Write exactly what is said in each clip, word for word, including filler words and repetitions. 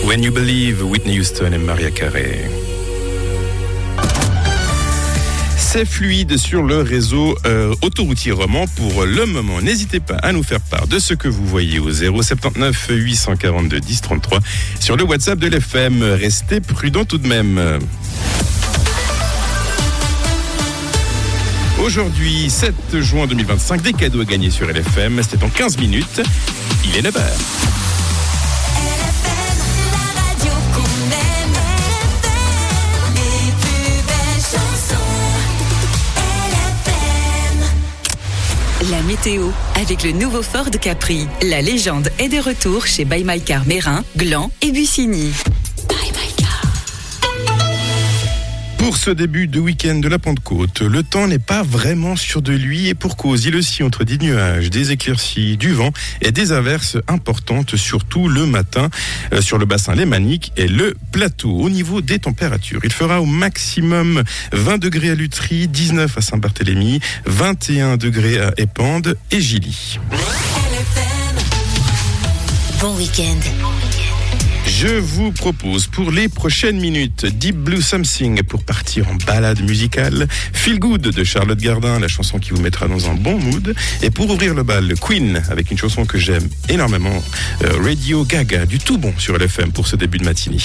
When You Believe, Whitney Houston et Mariah Carey. C'est fluide sur le réseau euh, autoroutier roman pour le moment. N'hésitez pas à nous faire part de ce que vous voyez au zéro sept neuf huit cent quarante-deux dix trente-trois sur le WhatsApp de l'F M. Restez prudents tout de même. Aujourd'hui, sept juin deux mille vingt-cinq, des cadeaux à gagner sur L F M. C'était en quinze minutes. Il est neuf heures. La météo, avec le nouveau Ford Capri. La légende est de retour chez Buy My Car Mérin, Gland et Bussigny. Buy My Car. Pour ce début de week-end de la Pentecôte, le temps n'est pas vraiment sûr de lui et pour cause, il oscille entre des nuages, des éclaircies, du vent et des averses importantes, surtout le matin euh, sur le bassin lémanique et le plateau. Au niveau des températures, il fera au maximum vingt degrés à Lutry, dix-neuf à Saint-Barthélemy, vingt et un degrés à Épande et Gilly. Bon week-end. Je vous propose pour les prochaines minutes Deep Blue Something pour partir en balade musicale, Feel Good de Charlotte Gardin, la chanson qui vous mettra dans un bon mood, et pour ouvrir le bal, Queen avec une chanson que j'aime énormément, euh, Radio Gaga, du tout bon sur L F M pour ce début de matinée.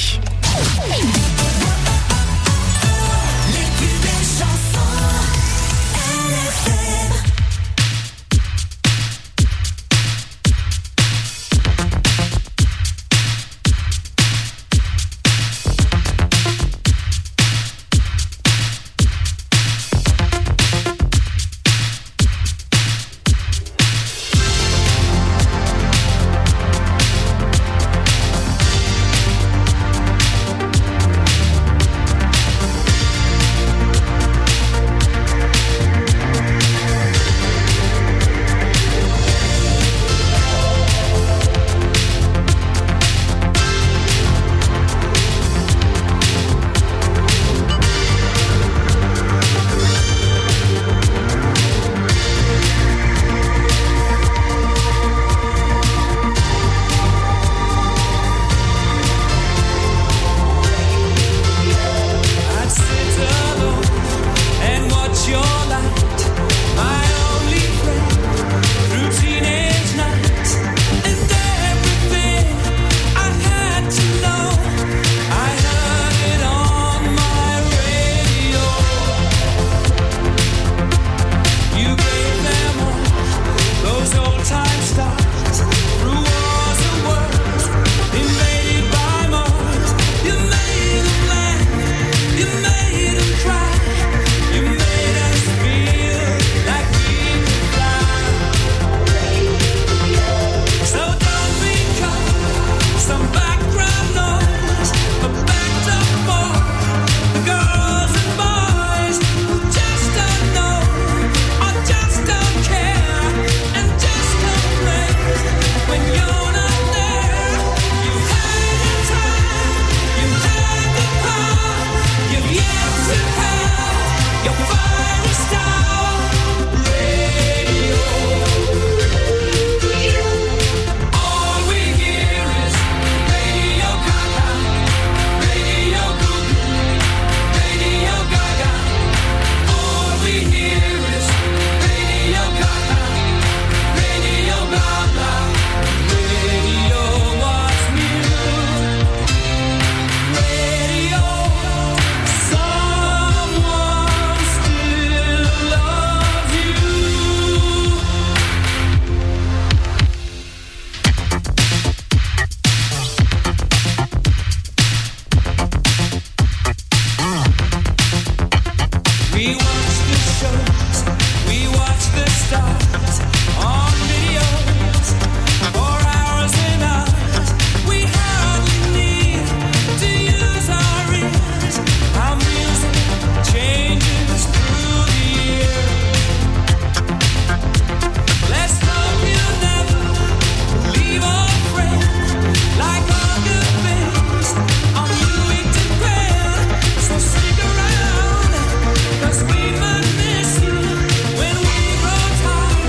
Cause we might miss you when we grow tired.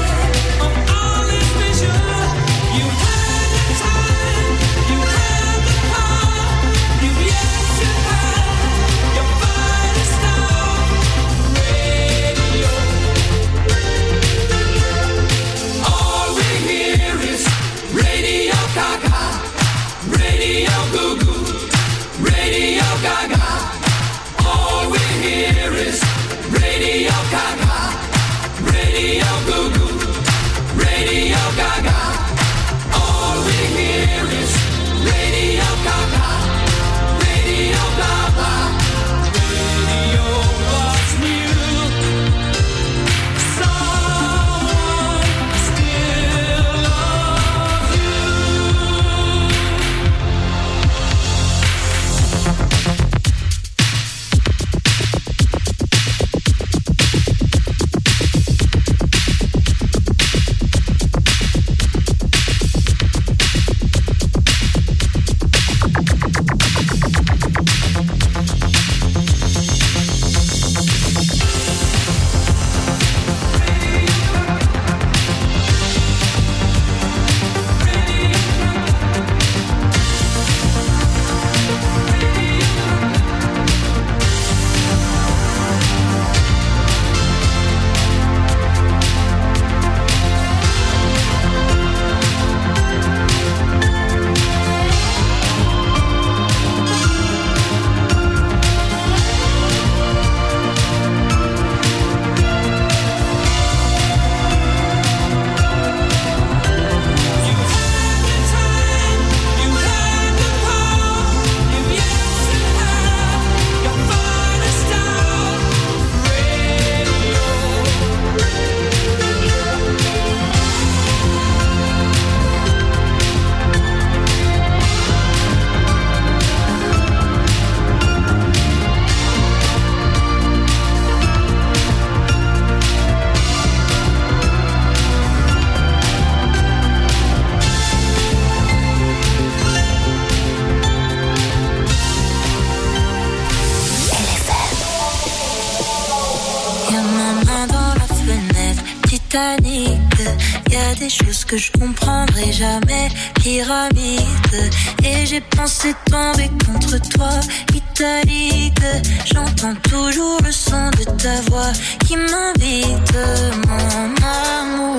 Titanic. Y a des choses que je comprendrai jamais. Pyramide. Et j'ai pensé tomber contre toi. Italique. J'entends toujours le son de ta voix qui m'invite, mon amour.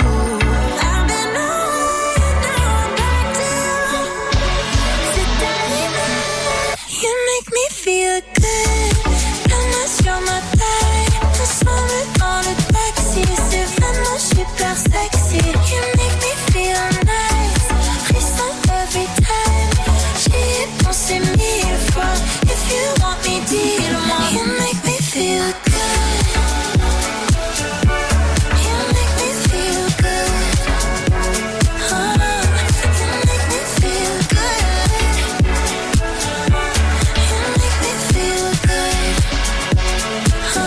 You make me feel good. La main sur ma taille. Ensemble dans le taxi. C'est vraiment super sexy. You make me feel nice. Frisson every time. J'y ai pensé mille fois. If you want me, dis-le-moi. You make me feel good. You make me feel good. Oh, you make me feel good. You make me feel good. Oh.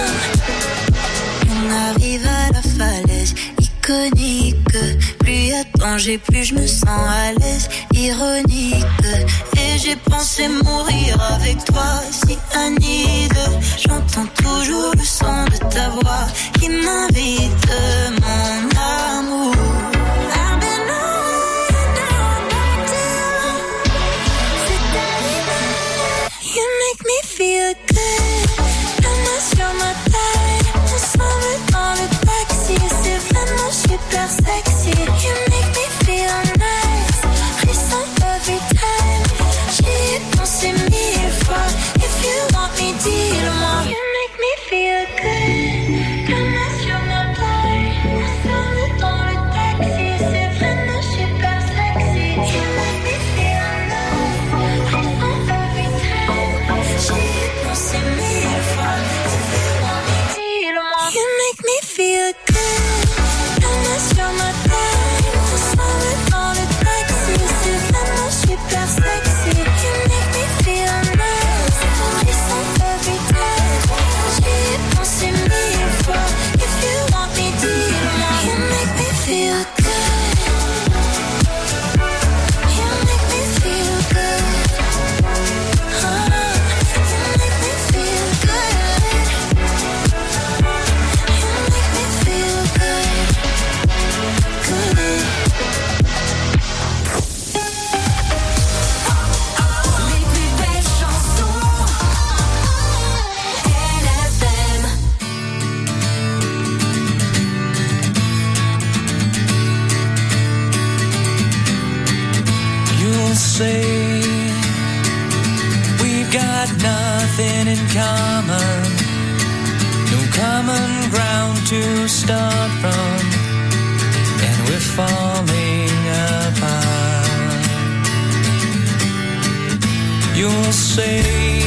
On arrive à la falaise iconique. Plus y a de danger, plus je me sens à l'aise. Ironique. Et j'ai pensé mourir avec toi, cyanide. J'entends toujours le son de ta voix qui m'invite, mon amour. I've been on and on back down. C'est arrivé. You make me feel good. La main sur ma taille. Ensemble dans le taxi. C'est vraiment super sexy. You make me feel nice. Frisson every time. J'y ai pensé mille fois. If you want me, dis-le-moi. You make me feel good. La main sur ma taille. Ensemble dans le taxi. C'est vraiment super sexy. You make me feel nice. Frisson every time. J'y ai pensé mille fois. If you want me, dis-le-moi. You make me feel good. La main sur ma taille. Ensemble dans le taxi. C'est vraiment super sexy. You make me feel nice. Frisson every time. J'y ai pensé mille fois. If you want me, dis-le-moi. You make me feel good. You make me feel good. Oh, you make me feel good. You make me feel good. Good. Les plus belles chansons, L F M. You'll say we've got nothing in common, no common ground to start from, and we're falling apart. You'll say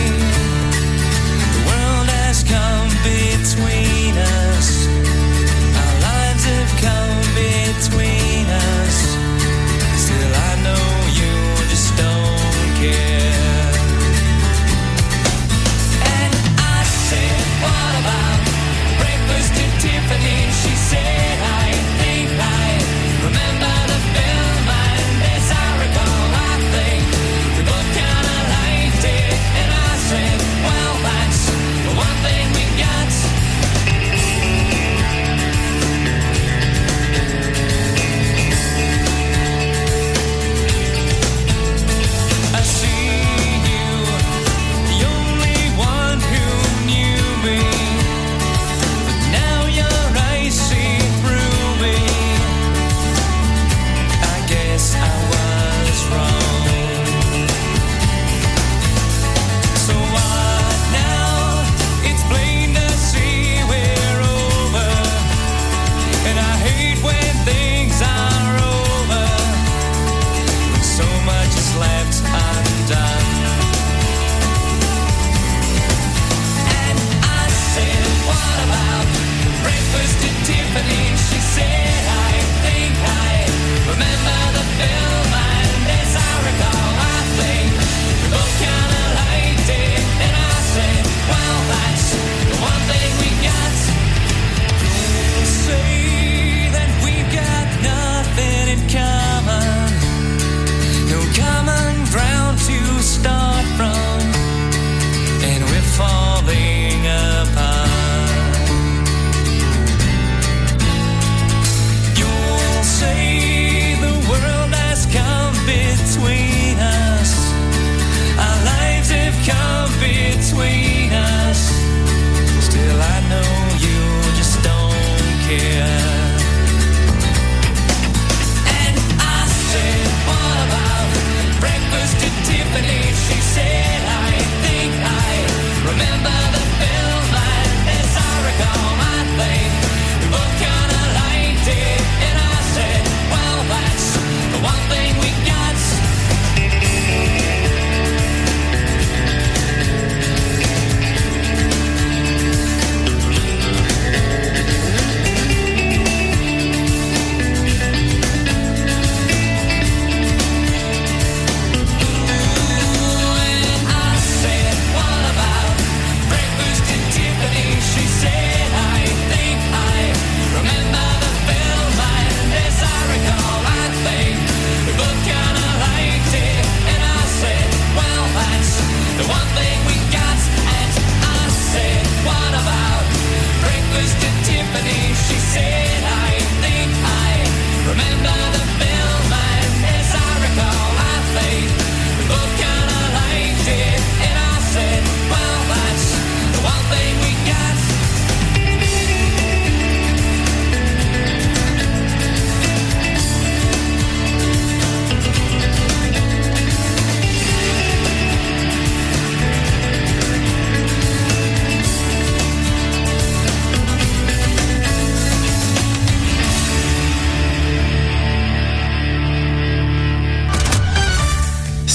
the world has come between us, our lives have come between us. Still I know you just don't care. And I said, what about breakfast at Tiffany? She said, I think I remember the film, and as I recall, I think we both kinda liked it. And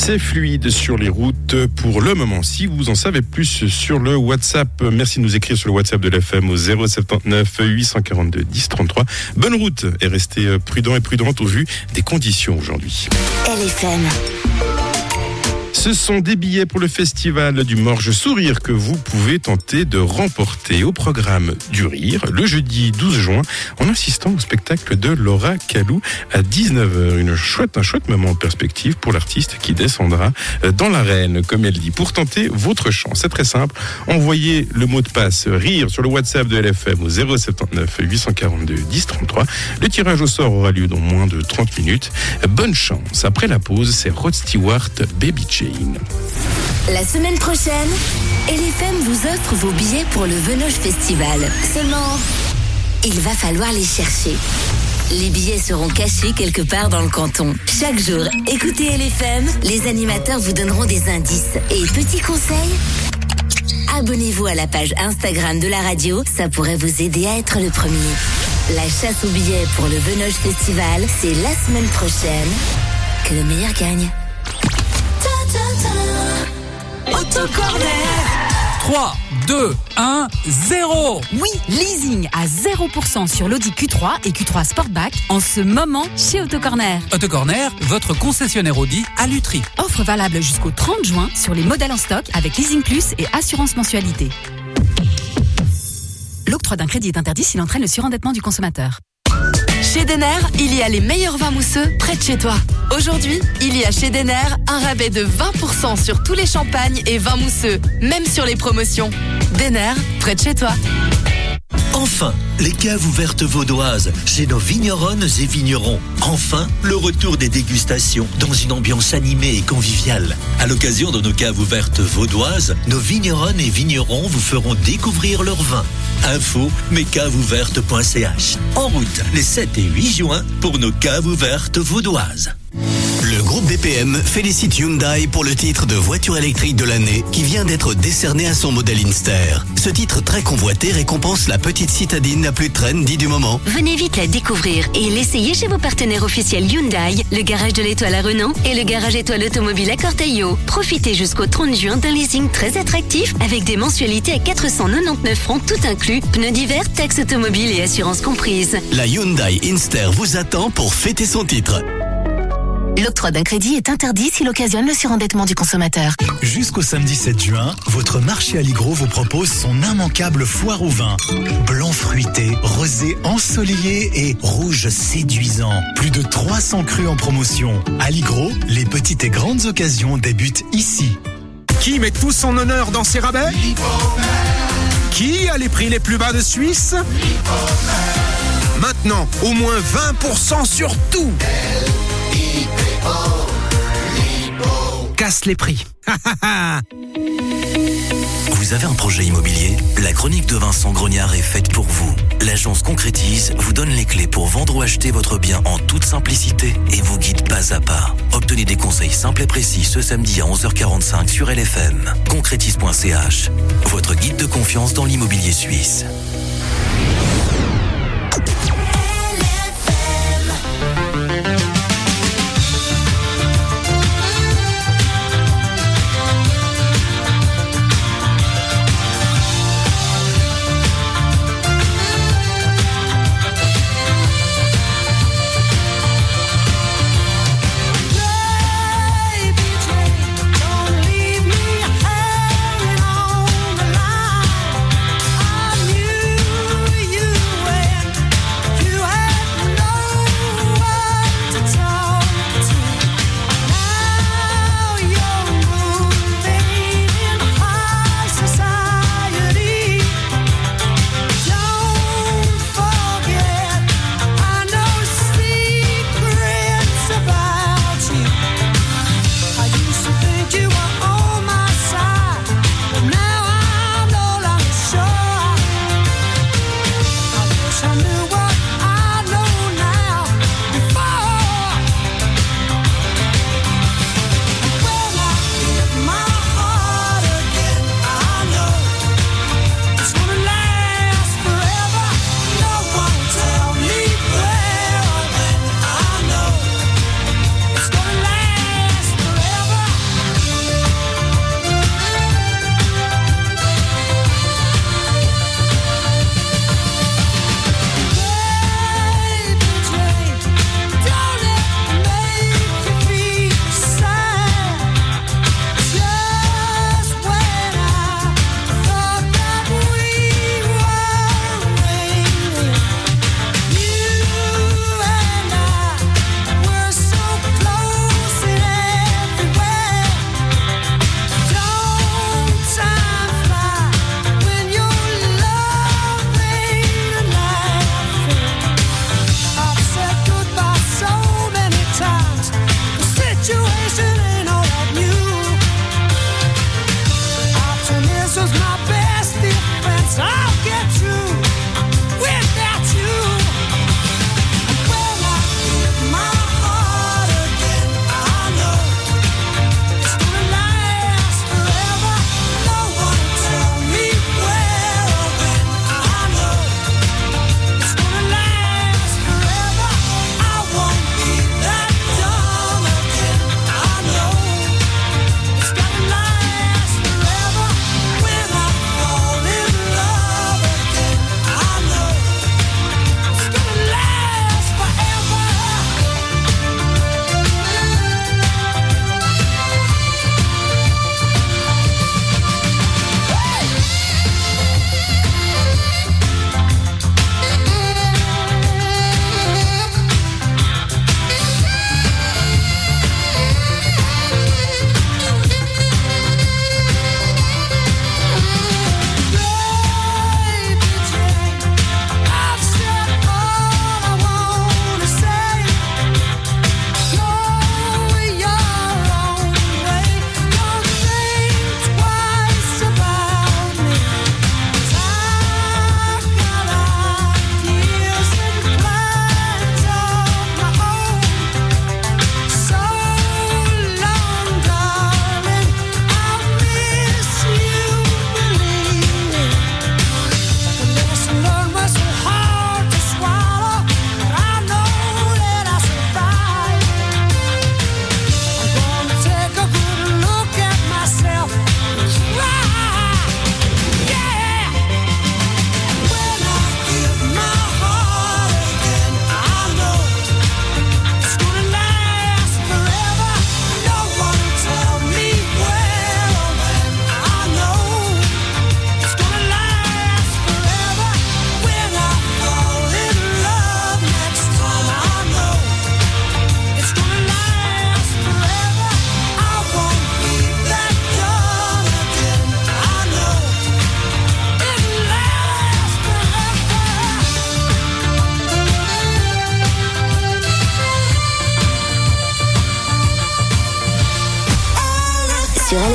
C'est fluide sur les routes pour le moment. Si vous en savez plus sur le WhatsApp, merci de nous écrire sur le WhatsApp de l'F M au zéro sept neuf huit cent quarante-deux dix trente-trois. Bonne route et restez prudents et prudentes au vu des conditions aujourd'hui. L F M. Ce sont des billets pour le festival du Morge Sourire que vous pouvez tenter de remporter au programme du Rire le jeudi douze juin en assistant au spectacle de Laura Calou à dix-neuf heures. Une chouette, un chouette moment en perspective pour l'artiste qui descendra dans l'arène, comme elle dit. Pour tenter votre chance, c'est très simple. Envoyez le mot de passe Rire sur le WhatsApp de L F M au zéro sept neuf huit cent quarante-deux dix trente-trois. Le tirage au sort aura lieu dans moins de trente minutes. Bonne chance. Après la pause, c'est Rod Stewart, Baby Jane. La semaine prochaine, L F M vous offre vos billets pour le Venoge Festival. Seulement, il va falloir les chercher. Les billets seront cachés quelque part dans le canton. Chaque jour, écoutez L F M, les animateurs vous donneront des indices. Et petit conseil, abonnez-vous à la page Instagram de la radio, ça pourrait vous aider à être le premier. La chasse aux billets pour le Venoge Festival, c'est la semaine prochaine. Que le meilleur gagne. Autocorner. trois, deux, un, zéro. Oui, leasing à zéro pour cent sur l'Audi Q trois et Q trois Sportback en ce moment chez Autocorner. Autocorner, votre concessionnaire Audi à Lutry. Offre valable jusqu'au trente juin sur les modèles en stock avec Leasing Plus et assurance mensualité. L'octroi d'un crédit est interdit s'il entraîne le surendettement du consommateur. Chez Denner, il y a les meilleurs vins mousseux près de chez toi. Aujourd'hui, il y a chez Denner un rabais de vingt pour cent sur tous les champagnes et vins mousseux, même sur les promotions. Denner, près de chez toi. Enfin, les caves ouvertes vaudoises chez nos vigneronnes et vignerons. Enfin, le retour des dégustations dans une ambiance animée et conviviale. À l'occasion de nos caves ouvertes vaudoises, nos vigneronnes et vignerons vous feront découvrir leurs vins. Info mescavesouvertes point c h. En route les sept et huit juin pour nos caves ouvertes vaudoises. Le groupe B P M félicite Hyundai pour le titre de voiture électrique de l'année qui vient d'être décerné à son modèle Inster. Ce titre très convoité récompense la petite citadine la plus trendy du moment. Venez vite la découvrir et l'essayer chez vos partenaires officiels Hyundai, le garage de l'Étoile à Renan et le garage Étoile Automobile à Corteillo. Profitez jusqu'au trente juin d'un leasing très attractif avec des mensualités à quatre cent quatre-vingt-dix-neuf francs tout inclus, pneus d'hiver, taxes automobiles et assurance comprise. La Hyundai Inster vous attend pour fêter son titre. L'octroi d'un crédit est interdit s'il occasionne le surendettement du consommateur. Jusqu'au samedi sept juin, votre marché Aligro vous propose son immanquable foire au vin. Blanc fruité, rosé ensoleillé et rouge séduisant. Plus de trois cents crus en promotion. Aligro, les petites et grandes occasions débutent ici. Qui met tout son honneur dans ses rabais? Qui a les prix les plus bas de Suisse? Maintenant, au moins vingt pour cent sur tout. Casse les prix. Vous avez un projet immobilier? La chronique de Vincent Grognard est faite pour vous. L'agence Concrétise vous donne les clés pour vendre ou acheter votre bien en toute simplicité et vous guide pas à pas. Obtenez des conseils simples et précis ce samedi à onze heures quarante-cinq sur L F M. Concrétise point c h, votre guide de confiance dans l'immobilier suisse. Don't leave me hanging on the line. I knew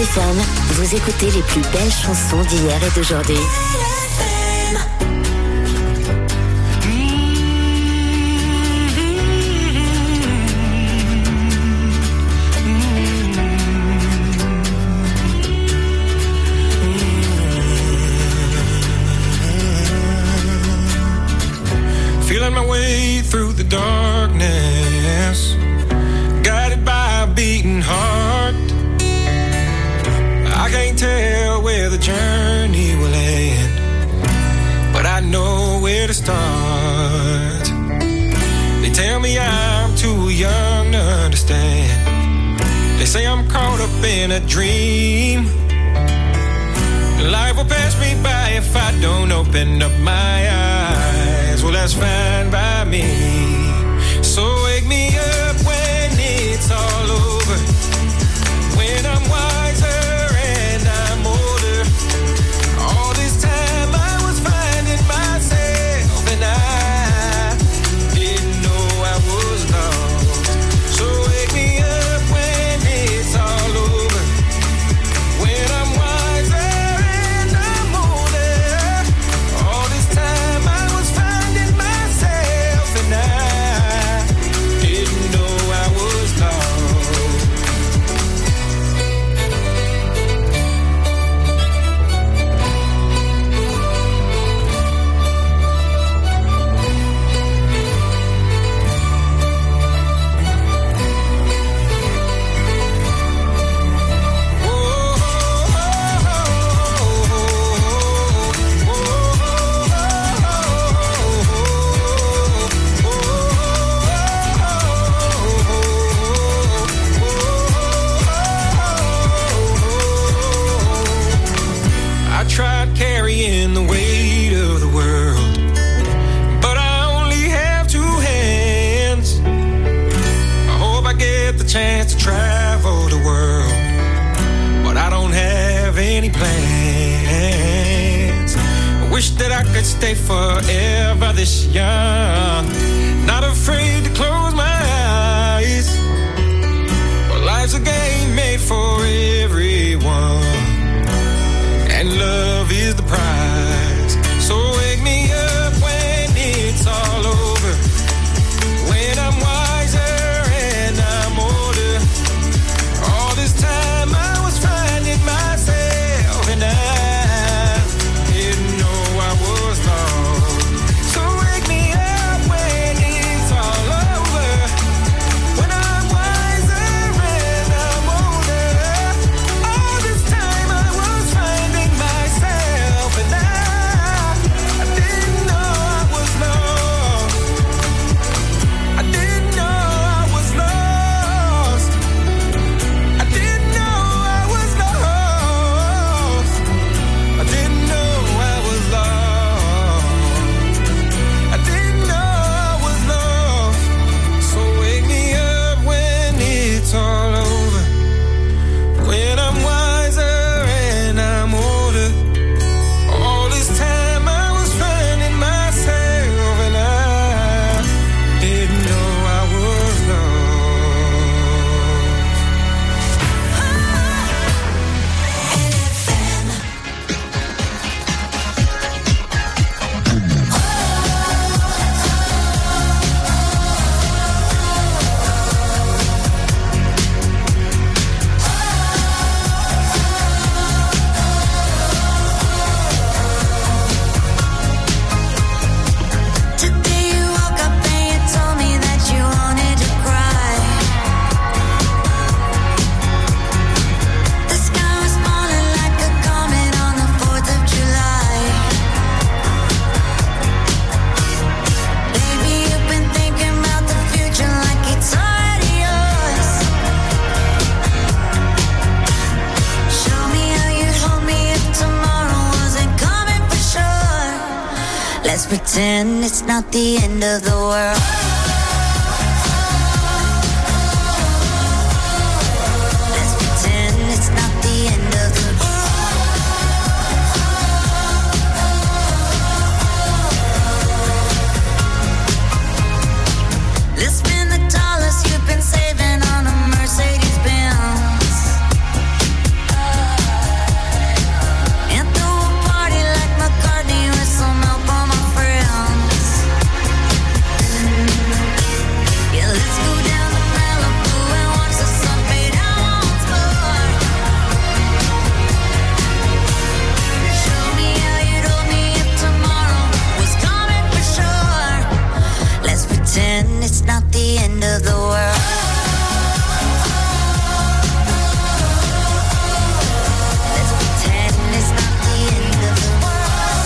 F M, vous écoutez les plus belles chansons d'hier et d'aujourd'hui. Feeling my way through the darkness, guided by a beating heart. I can't tell where the journey will end, but I know where to start. They tell me I'm too young to understand. They say I'm caught up in a dream. Life will pass me by if I don't open up my eyes. Well, that's fine by me. So wake me up when it's all over, when I'm wiser and I'm older. All this time I was finding myself and I didn't know I was lost. So wake me up when it's all over, when I'm wiser and I'm older. All this time I was finding myself and I didn't know I was lost. I tried carrying the weight of the world, but I only have two hands. I hope I get the chance to travel the world, but I don't have any plans. I wish that I could stay forever this young, not afraid to close my eyes. Well, life's a game made for everyone, and love is the prize. So wake me up when it's all over, when I'm wiser and I'm older. All this time I was finding myself and I didn't know I was lost. So wake me up when it's all over, when I'm wiser and I'm older. All this time I was finding myself and I, I didn't know I was lost. I didn't know I was lost. I didn't know I was lost. I didn't know I was lost. I didn't know I was lost. So wake me up when it's all over, when I'm wiser and I'm older. All this time I was finding myself and I didn't know I was Today you woke up and you told me that you wanted to cry. The sky was falling like a comet on the fourth of July. Baby, you've been thinking about the future like it's already yours. Show me how you'd hold me if tomorrow wasn't coming for sure. Let's pretend it's not the end of the world. Let's pretend it's not the end of the world. Let's spend the dollars you've been saving on a Mercedes Benz. the end of the world. Let's pretend it's not the end of the world.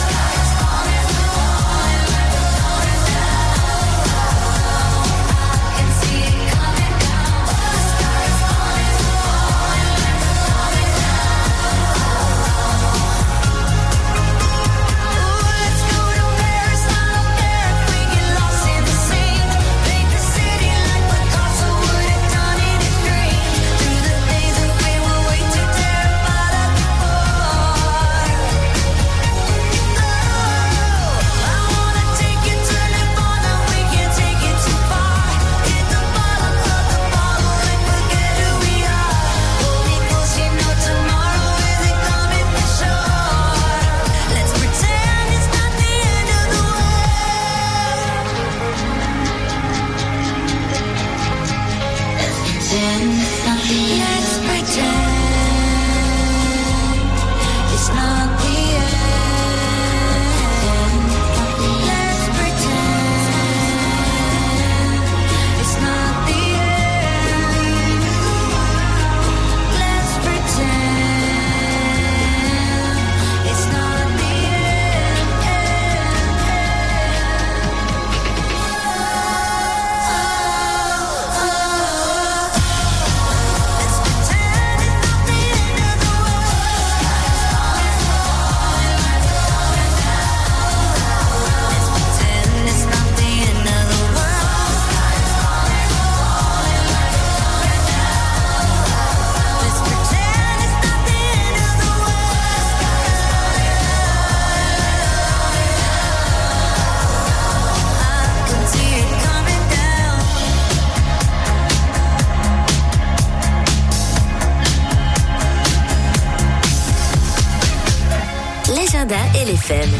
I can see it coming down. The sky is falling, falling, falling down. Ooh, let's go to Paris, I don't care if we get lost in the scene. Paint the city like Picasso would have done it in green. Through the days that we were way too terrified of before. Oh, I wanna take you to Nirvana, we can't take it too far. Hit the bottom of the bottle and forget who we are. Hold me close, you know tomorrow isn't coming for sure. Let's pretend it's not the end of the world. Let's pretend it's not the end. Let's pretend it's not the end. Let's pretend it's not the end. Let's pretend it's not the Pretend it's not the end of the world. Let's pretend it's not the end of the world. I can see it coming down. L'agenda L F M.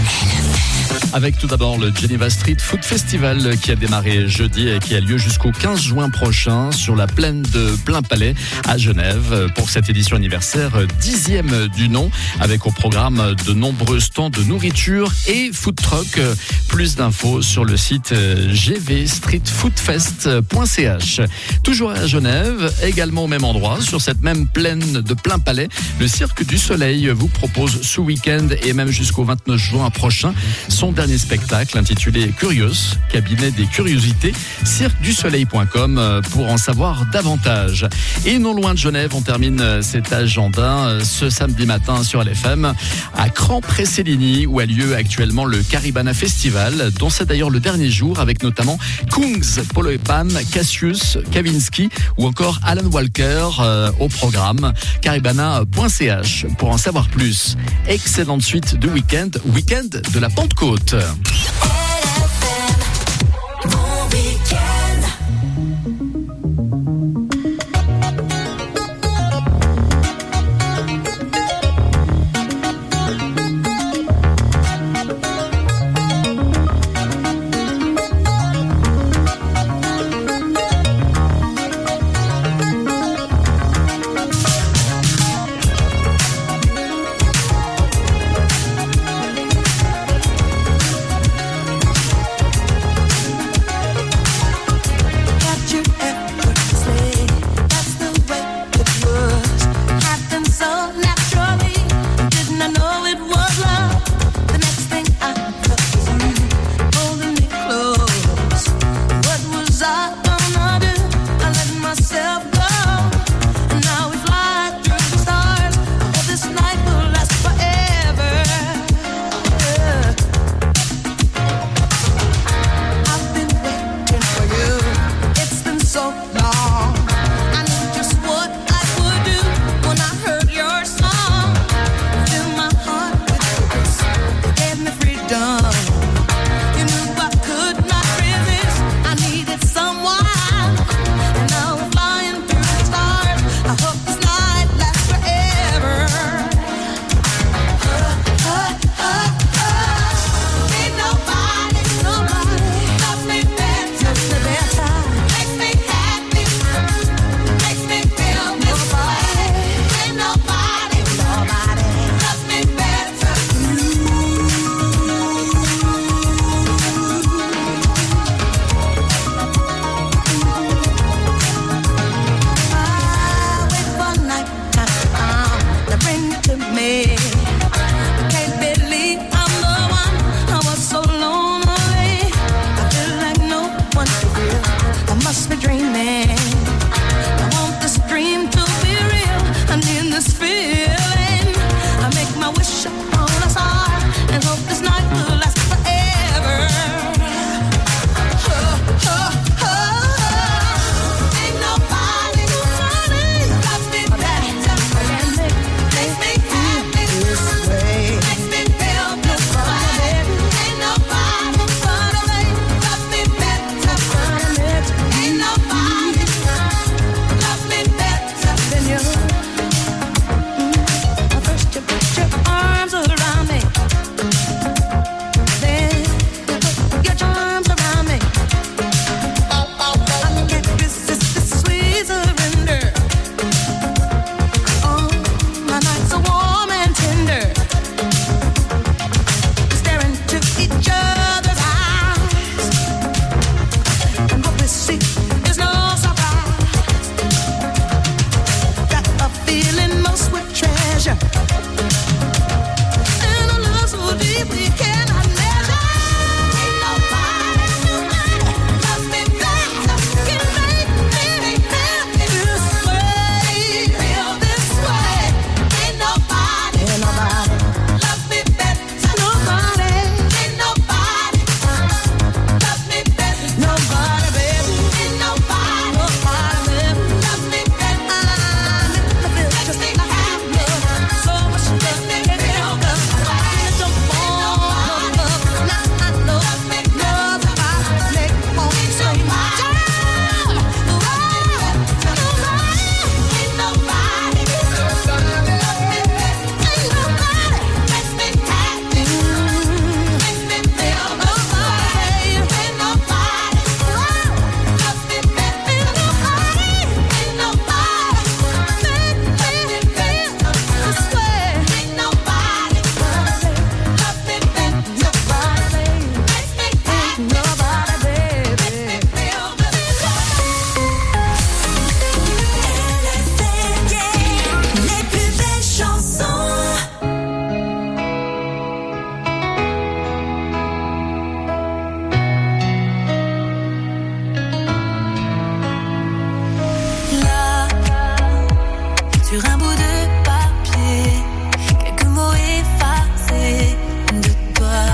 Avec tout d'abord le Geneva Street Food Festival qui a démarré jeudi et qui a lieu jusqu'au quinze juin prochain sur la plaine de Plainpalais à Genève pour cette édition anniversaire dixième du nom, avec au programme de nombreux stands de nourriture et food truck. Plus d'infos sur le site g v street food fest point c h. Toujours à Genève, également au même endroit, sur cette même plaine de Plainpalais, le Cirque du Soleil vous propose ce week-end et même jusqu'au vingt-neuf juin prochain son dernier spectacle intitulé Curious, cabinet des curiosités, cirque du soleil point com pour en savoir davantage. Et non loin de Genève, on termine cet agenda ce samedi matin sur L F M à Cran-Près-Céligny où a lieu actuellement le Caribana Festival, dont c'est d'ailleurs le dernier jour, avec notamment Kungs, Polo et Pan, Cassius, Kavinsky ou encore Alan Walker euh, au programme caribana point c h pour en savoir plus. Excellente suite de week-end, week-end de la Pentecôte. Makes me happy. must be dreaming. I want this dream to be real. I need this feeling. I make my wish upon a star and hope this night will last forever. Oh, oh, oh, oh. Ain't nobody, nobody loves me better than me. Makes me happy this way. Makes me feel this way. Ain't nobody, nobody loves me better than me. Ain't nobody loves me better than you. Mm. First you put your arms around me, then you put your charms around me. I can't resist this sweet surrender. Oh, my nights are warm and tender. Staring into each other's eyes, and what we see is no surprise. Got a feeling most would treasure, and a love so deep we cannot measure. Ain't nobody, nobody loves me better. Can make me happy this way, feel this way. Ain't nobody, ain't nobody loves me better. Nobody, ain't nobody loves me better. Nobody, baby, ain't nobody, nobody, baby, loves me better. Makes me happy, so much makes me feel good. I don't want love, not I know, love I make me so much. Ain't nobody, ain't nobody loves me better. Ain't nobody makes me happy, makes me feel good. Ain't nobody loves me better. Ain't nobody, ain't nobody makes me feel this way. Ain't nobody loves me better. Nobody makes me happy. Nobody, baby, makes me feel this Les plus belles chansons. Là, sur un bout de papier, quelques mots effacés de toi.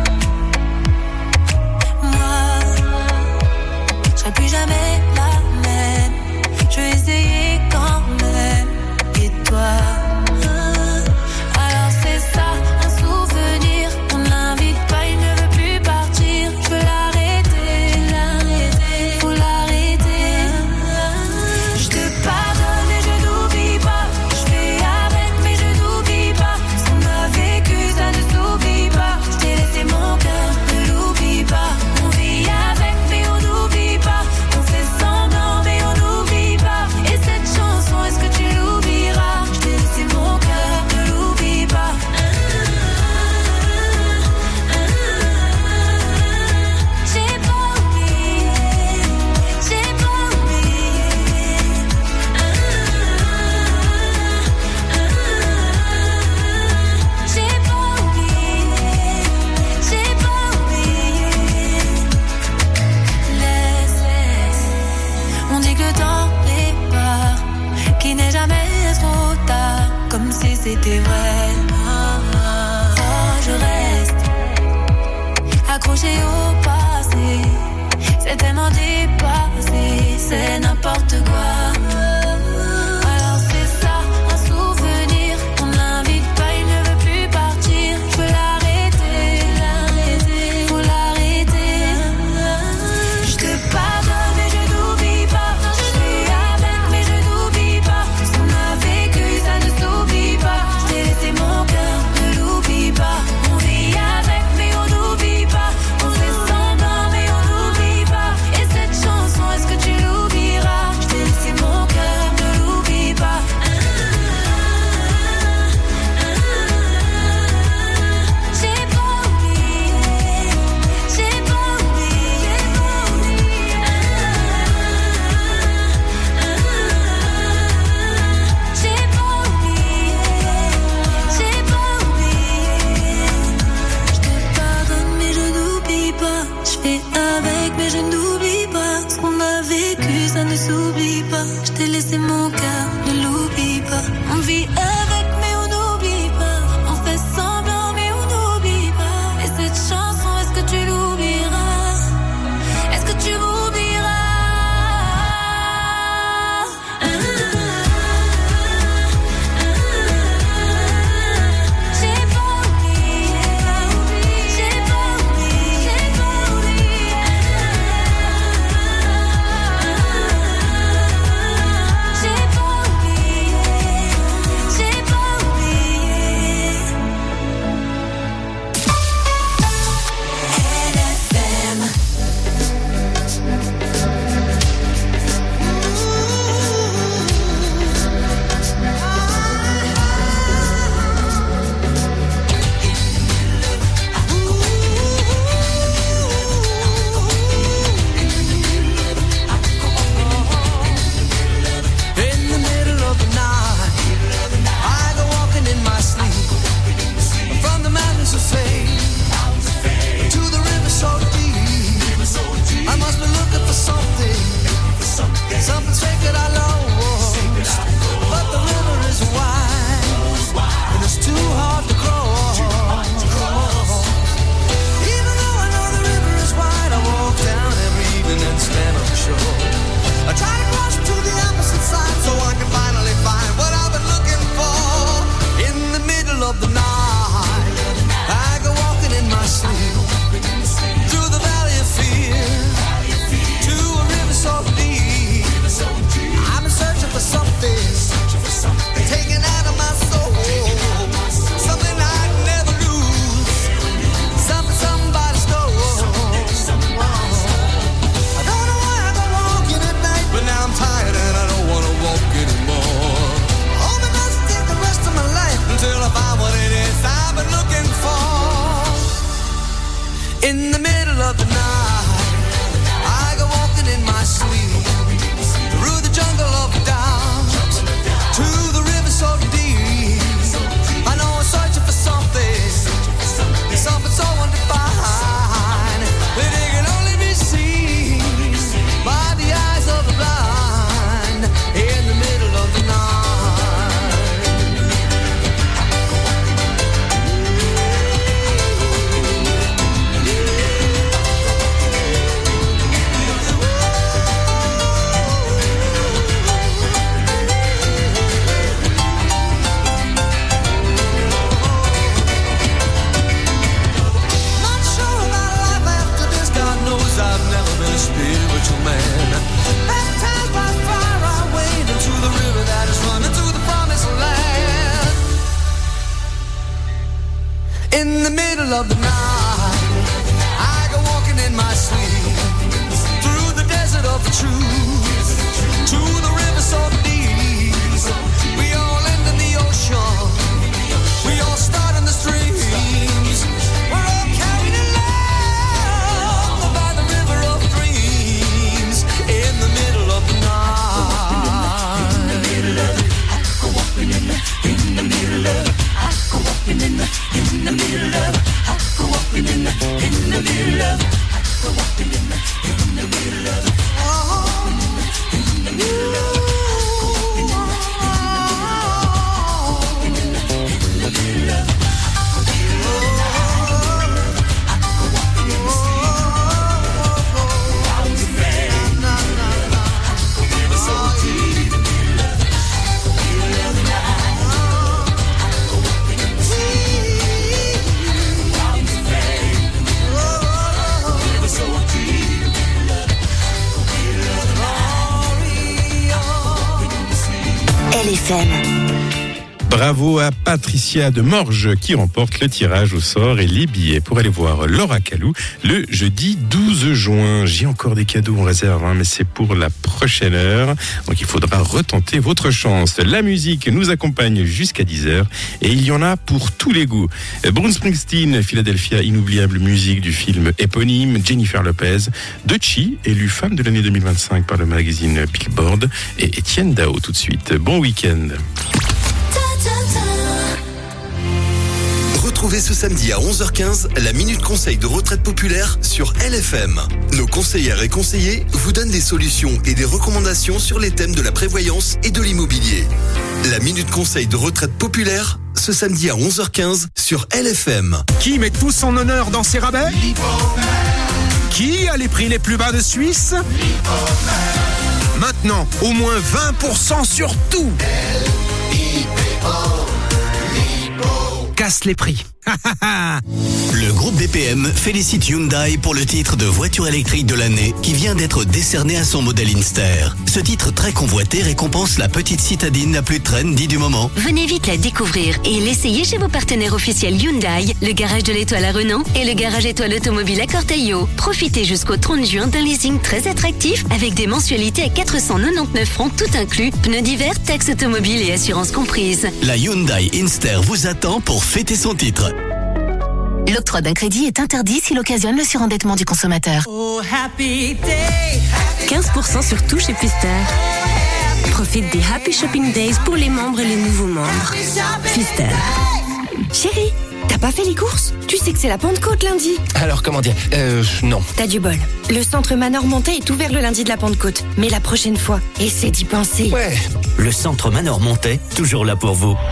Moi, je serai plus jamais la même. Je vais essayer quand même. Et toi, alors c'est ça, un souvenir. On ne l'invite pas, il ne veut plus partir. Je veux l'arrêter, l'arrêter, faut l'arrêter. Je te pardonne mais je n'oublie pas. Je fais avec mais je n'oublie pas. Ce qu'on a vécu ça ne s'oublie pas. Je t'ai laissé mon cœur, ne l'oublie pas. On vit avec mais on n'oublie pas. On fait semblant mais on n'oublie pas. Et cette chanson, est-ce que tu l'oublieras? Je t'ai laissé mon cœur, ne l'oublie pas. J'ai pas oublié, j'ai pas oublié. J'ai pas oublié, j'ai pas oublié. Laisse, laisse. On dit que le temps répare, qu'il n'est jamais trop tard, comme si c'était vrai. Oh, je reste accroché au passé, c'est tellement dépassé, c'est n'importe quoi. Alors c'est ça, un souvenir, on ne l'invite pas, il ne veut plus partir. Je veux l'arrêter, l'arrêter, faut l'arrêter. Je te pardonne mais je n'oublie pas. Je suis avec mais je n'oublie pas. Ce qu'on a vécu ça ne s'oublie pas. Je t'ai laissé mon cœur, ne l'oublie pas. On vit avec mais on n'oublie pas. On fait semblant mais on n'oublie pas. Et cette chanson, pas, je t'ai laissé mon cœur, ne l'oublie pas. On vit avec mais on n'oublie pas. On fait semblant mais on n'oublie pas. Et cette chanson, est-ce que tu l'oublieras? Est-ce que tu m'oublieras? Ah, ah, ah, j'ai pas oublié, j'ai pas oublié, j'ai pas oublié. J'ai pas oublié, j'ai pas oublié. L F M. In the middle of the night, I go walking in my sleep. From the mountains of fame to the river so deep. I must be looking for something, something sacred I lost. But the river is wide, and it's too hard to cross. Even though I know the river is wide, I walk down every evening and stand on the shore. I try to cross to the opposite side so I can finally find what I've been looking for. In the middle of the night, I go walking in my sleep through the valley of fear to a river so deep. I'm searching for something taken out of my soul, something I'd never lose, something somebody stole. I don't know why I go walking at night, but now I'm tired and I don't want to walk anymore. Hope it doesn't take the rest of my life until I find what it is I've been looking for. In the middle of the night, I go walking in my sleep through the jungle of doubt to the river so deep. I know I'm searching for something, something so undefined that it can only be seen by the eyes of the blind. In the middle of the night. Not sure about life after this. God knows I've never been a spiritual man. Baptized by fire, I wade into the river that is running to the promised land. In the middle of the night, I go walking in my sleep through the desert of the truth to the river so deep. We all end in the ocean. We all start in the streams. We're all carried along by the river of dreams. In the middle of the night. In the middle of it, I go walking in the, in the middle of it, I go walking in the, in the middle of it, I go walking in the, in the middle of it, I go walking in the, in the middle of it. Oh, in the middle of it. L F M. Bravo à Patricia de Morges qui remporte le tirage au sort et les billets pour aller voir Laura Calou le jeudi douze juin. J'ai encore des cadeaux en réserve, hein, mais c'est pour la prochaine heure. Donc il faudra retenter votre chance. La musique nous accompagne jusqu'à dix heures et il y en a pour tous les goûts. Bruce Springsteen, Philadelphia, inoubliable musique du film éponyme, Jennifer Lopez, Doechii, élue femme de l'année deux mille vingt-cinq par le magazine Billboard, et Étienne Dao tout de suite. Bon week-end. Retrouvez ce samedi à onze heures quinze la Minute Conseil de retraite populaire sur L F M. Nos conseillères et conseillers vous donnent des solutions et des recommandations sur les thèmes de la prévoyance et de l'immobilier. La Minute Conseil de retraite populaire, ce samedi à onze heures quinze sur L F M. Qui met tout son honneur dans ses rabais? Qui a les prix les plus bas de Suisse? Maintenant, au moins vingt pour cent sur tout. Casse les prix. Le groupe B P M félicite Hyundai pour le titre de voiture électrique de l'année qui vient d'être décerné à son modèle Inster. Ce titre très convoité récompense la petite citadine la plus trendy du moment. Venez vite la découvrir et l'essayer chez vos partenaires officiels Hyundai, le garage de l'Étoile à Renan et le garage Étoile Automobile à Corteillo. Profitez jusqu'au trente juin d'un leasing très attractif avec des mensualités à quatre cent quatre-vingt-dix-neuf francs tout inclus, pneus d'hiver, taxes automobiles et assurance comprise. La Hyundai Inster vous attend pour fêter son titre. L'octroi d'un crédit est interdit s'il occasionne le surendettement du consommateur. quinze pour cent sur tout chez Pfister. Profite des Happy Shopping Days pour les membres et les nouveaux membres. Pfister. Chérie, t'as pas fait les courses? Tu sais que c'est la Pentecôte lundi. Alors comment dire? Euh, non. T'as du bol. Le centre Manor Montet est ouvert le lundi de la Pentecôte. Mais la prochaine fois, essaie d'y penser. Ouais. Le centre Manor Montet, toujours là pour vous.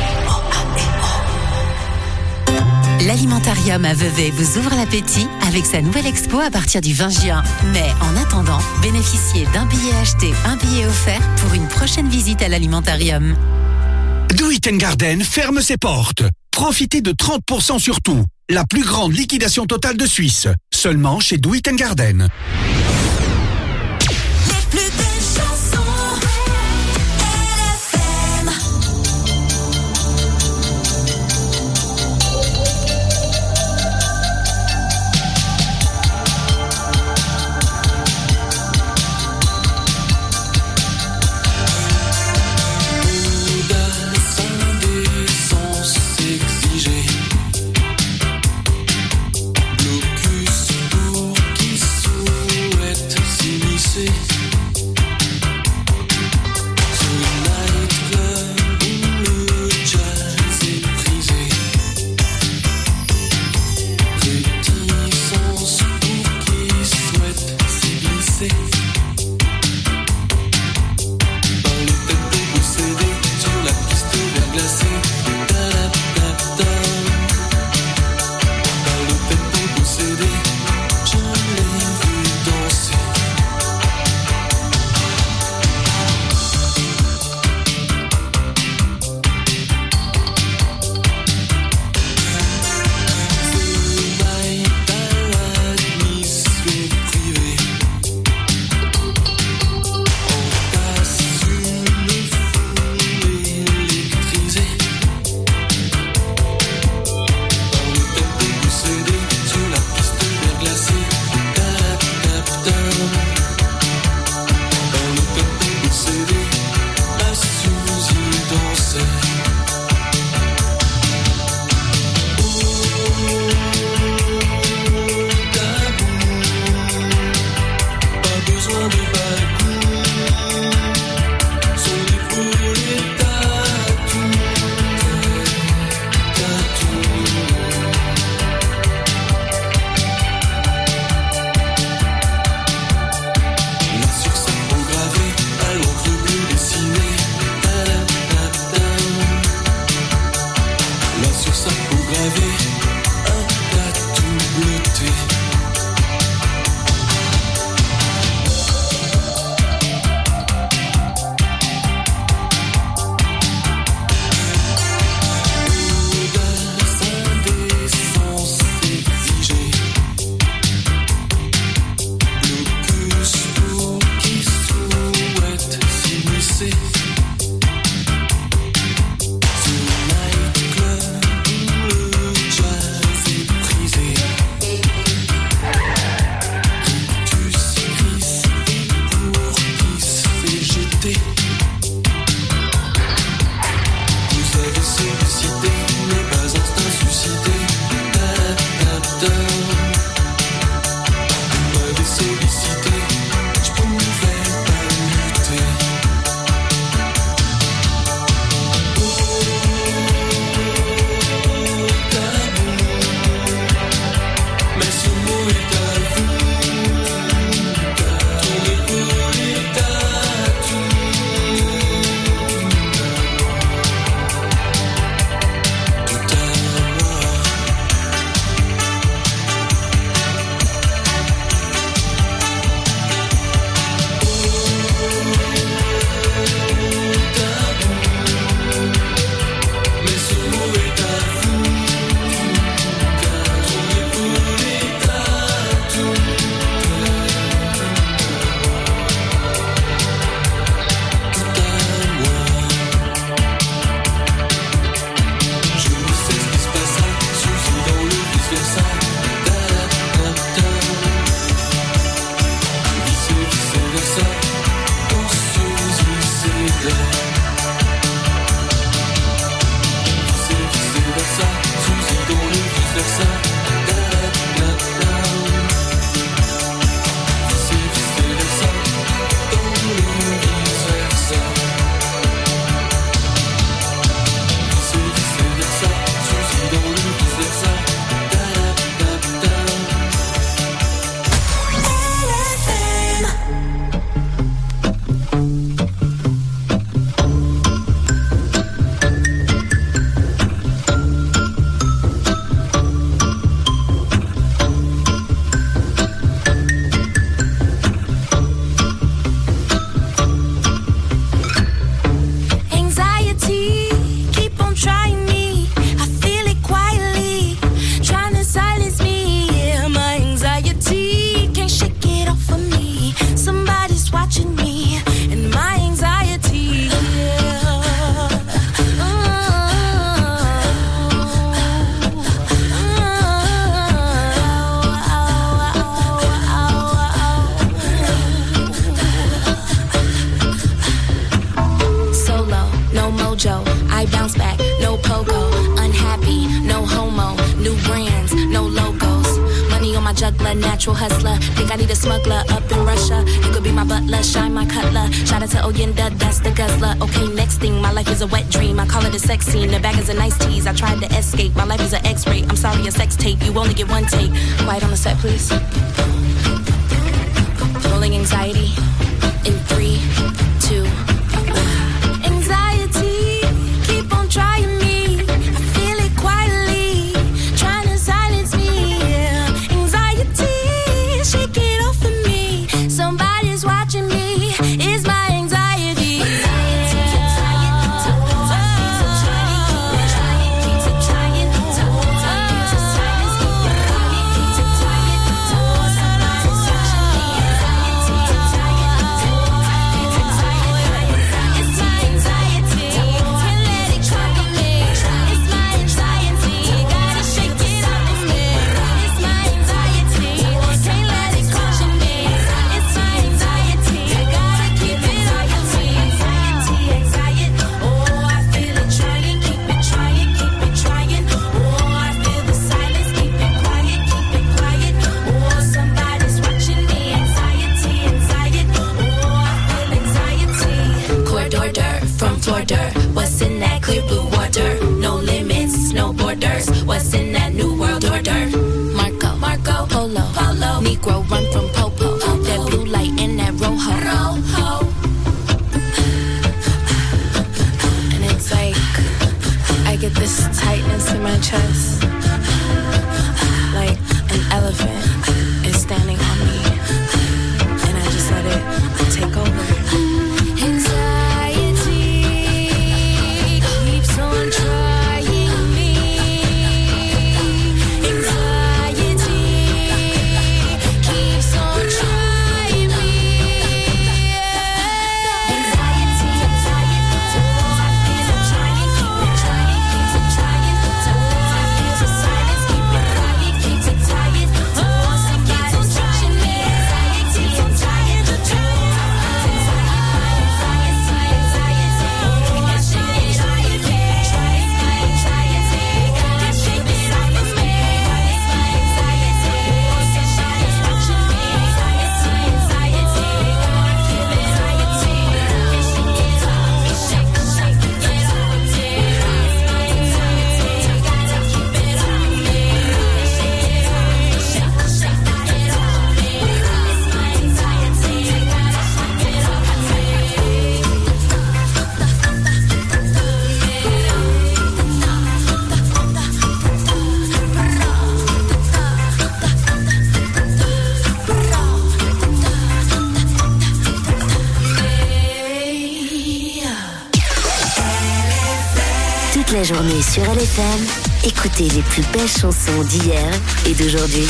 L'Alimentarium à Vevey vous ouvre l'appétit avec sa nouvelle expo à partir du vingt juin. Mais en attendant, bénéficiez d'un billet acheté, un billet offert pour une prochaine visite à l'Alimentarium. Do It Garden ferme ses portes. Profitez de trente pour cent sur tout. La plus grande liquidation totale de Suisse. Seulement chez Do It Garden. Les plus belles chansons. Blocus pour qui souhaite s'immiscer juggler, natural hustler. Think I need a smuggler up in Russia. You could be my butler, shine my cutler. Shout out to Oyenda, that's the guzzler. Okay, next thing, my life is a wet dream. I call it a sex scene. The bag is a nice tease. I tried to escape. My life is an X-ray. I'm sorry, a sex tape. You only get one take. Quiet on the set, please. Rolling anxiety in three, two, one. Anxiety, keep on trying me. I feel it quietly, trying to silence me. Yeah. Anxiety, shake it off of me. Somebody's watching me. It's my anxiety. What's in that clear blue water? No limits, no borders. What's in that new world order? Marco, Marco, Polo, Polo. Negro run from Popo. Popo. That blue light in that Rojo. Rojo. And it's like I get this tightness in my chest, like an elephant is standing on me, and I just let it take over. La journée sur L F M, écoutez les plus belles chansons d'hier et d'aujourd'hui.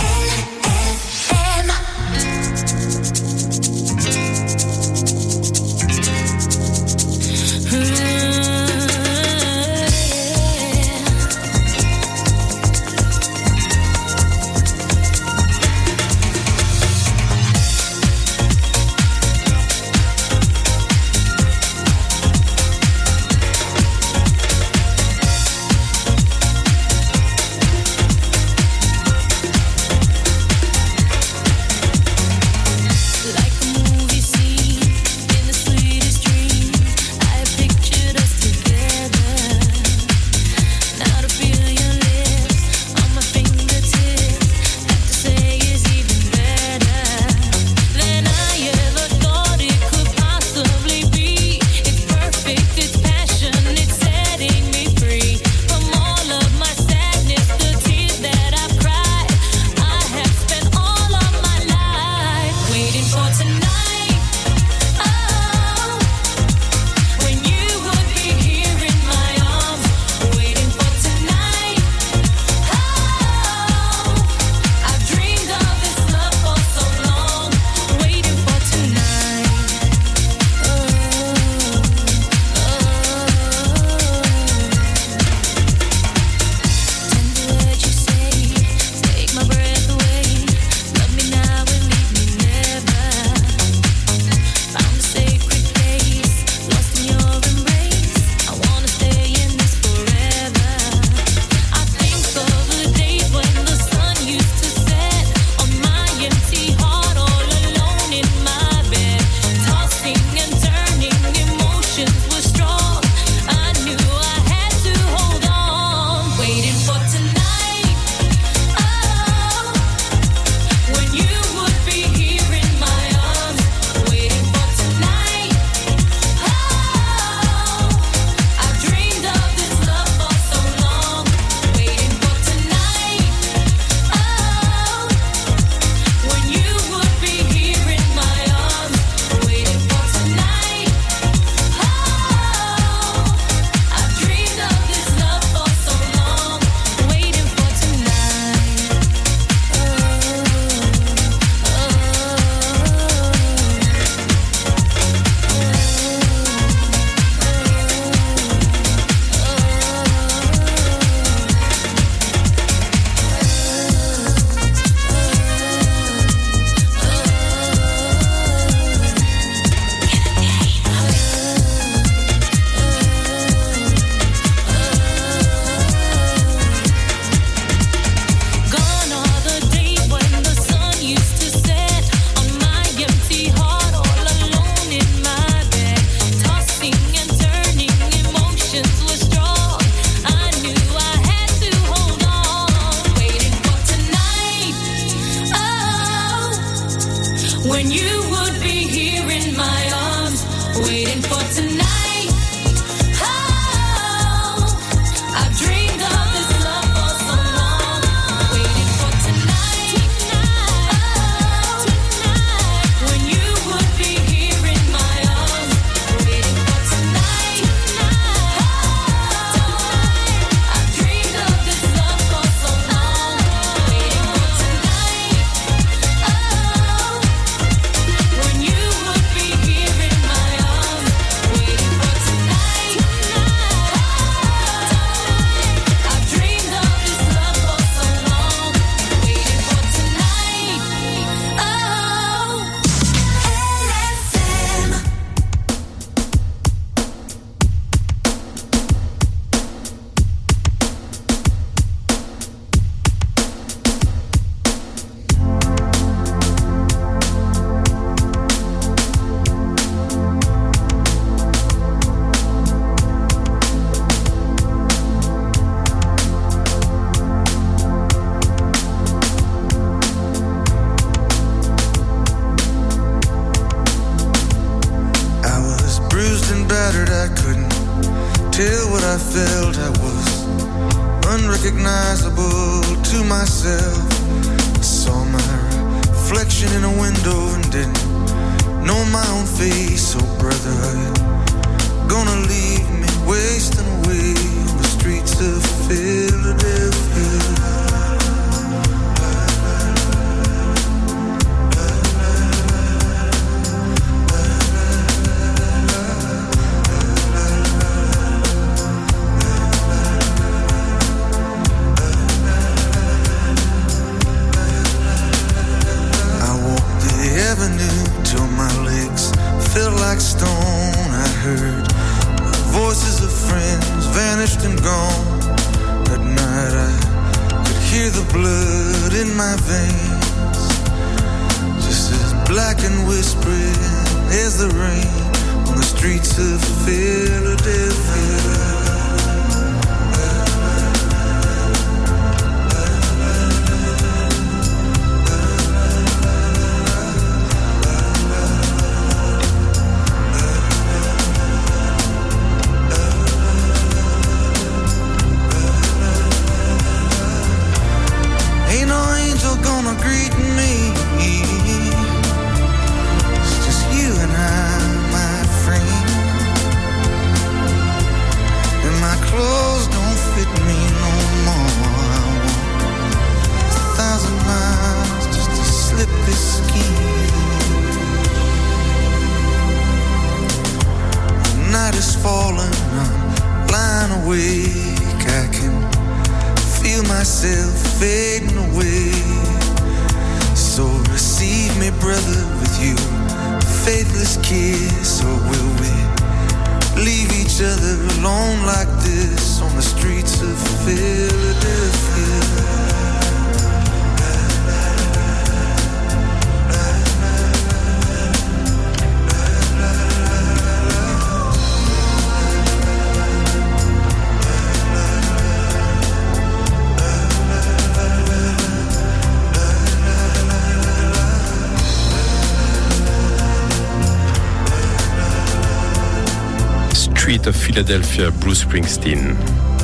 waiting for tonight. Oh, I've dreamed of this love for so long. Waiting for tonight. Oh, when you would be here in my arms. Waiting for tonight. Oh, I've dreamed of this love for so long. Waiting for tonight. Oh, when you would be here in my arms. Waiting for tonight. I've dreamed of this love for so long. Waiting for tonight. Oh, L F M. I was bruised and battered, I couldn't tell what I felt. I was unrecognizable to myself. I saw my reflection in a window and didn't know my own face. Oh brother, are you gonna leave me wasting away on the streets of Philadelphia? I walked the avenue till my legs felt like stone. I heard the voices of friends vanished and gone. At night I could hear the blood in my veins, just as black and whispering as the rain on the streets of Philadelphia. Ain't no angel gonna greet me. It's just you and I, my friend. And my clothes don't fit me no more. I walk a thousand miles just to slip this skin. The night is falling, I'm lying awake. I can feel myself fading away. So receive me, brother, with you faithless kiss. Or will we leave each other alone like this on the streets of Philadelphia? Street of Philadelphia, Bruce Springsteen.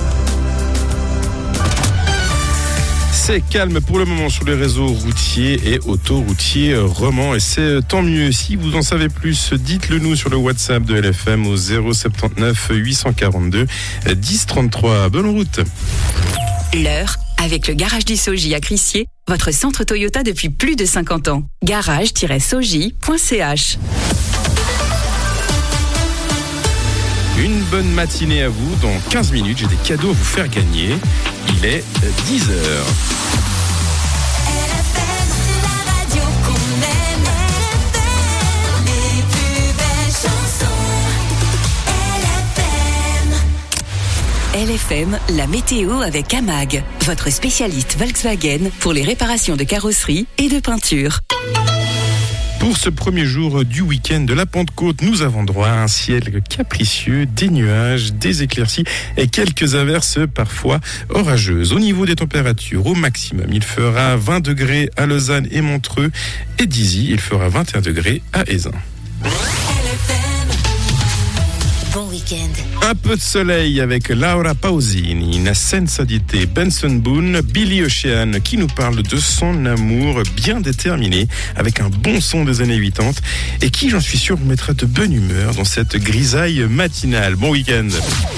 C'est calme pour le moment sur les réseaux routiers et autoroutiers romans et c'est tant mieux. Si vous en savez plus, dites-le nous sur le WhatsApp de L F M au zéro soixante-dix-neuf huit cent quarante-deux dix trente-trois. Bonne route. L'heure avec le Garage du Soji à Crissier, votre centre Toyota depuis plus de cinquante ans. garage tiret soji point c h. Une bonne matinée à vous. Dans quinze minutes, j'ai des cadeaux à vous faire gagner. Il est dix heures. L F M, la météo avec Amag, votre spécialiste Volkswagen pour les réparations de carrosserie et de peinture. Pour ce premier jour du week-end de la Pentecôte, nous avons droit à un ciel capricieux, des nuages, des éclaircies et quelques averses parfois orageuses. Au niveau des températures, au maximum, il fera vingt degrés à Lausanne et Montreux et d'Izy, il fera vingt et un degrés à Ézin. bon week-end. Un peu de soleil avec Laura Pausini, una senza di te, Benson Boone, Billy Ocean qui nous parle de son amour bien déterminé avec un bon son des années quatre-vingt-dix et qui, j'en suis sûr, vous mettra de bonne humeur dans cette grisaille matinale. Bon week-end.